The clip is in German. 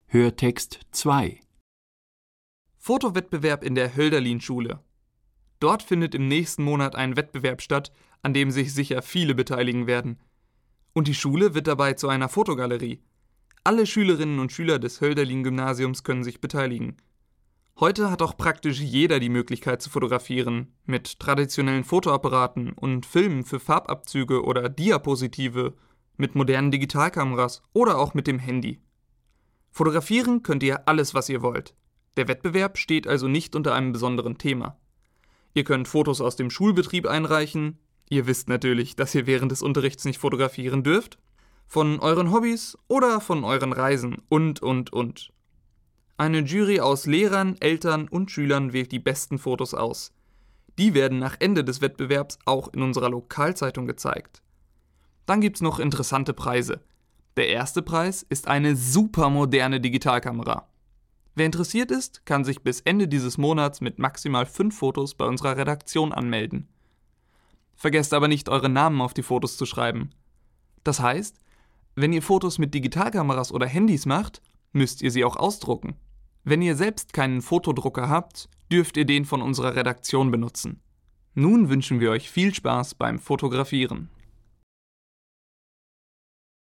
Hörtext 2. Fotowettbewerb in der Hölderlin-Schule. Dort findet im nächsten Monat ein Wettbewerb statt, an dem sich sicher viele beteiligen werden. Und die Schule wird dabei zu einer Fotogalerie. Alle Schülerinnen und Schüler des Hölderlin-Gymnasiums können sich beteiligen. Heute hat auch praktisch jeder die Möglichkeit zu fotografieren, mit traditionellen Fotoapparaten und Filmen für Farbabzüge oder Diapositive, mit modernen Digitalkameras oder auch mit dem Handy. Fotografieren könnt ihr alles, was ihr wollt. Der Wettbewerb steht also nicht unter einem besonderen Thema. Ihr könnt Fotos aus dem Schulbetrieb einreichen. Ihr wisst natürlich, dass ihr während des Unterrichts nicht fotografieren dürft. Von euren Hobbys oder von euren Reisen und. Eine Jury aus Lehrern, Eltern und Schülern wählt die besten Fotos aus. Die werden nach Ende des Wettbewerbs auch in unserer Lokalzeitung gezeigt. Dann gibt's noch interessante Preise. Der erste Preis ist eine supermoderne Digitalkamera. Wer interessiert ist, kann sich bis Ende dieses Monats mit maximal 5 Fotos bei unserer Redaktion anmelden. Vergesst aber nicht, eure Namen auf die Fotos zu schreiben. Das heißt, wenn ihr Fotos mit Digitalkameras oder Handys macht, müsst ihr sie auch ausdrucken. Wenn ihr selbst keinen Fotodrucker habt, dürft ihr den von unserer Redaktion benutzen. Nun wünschen wir euch viel Spaß beim Fotografieren.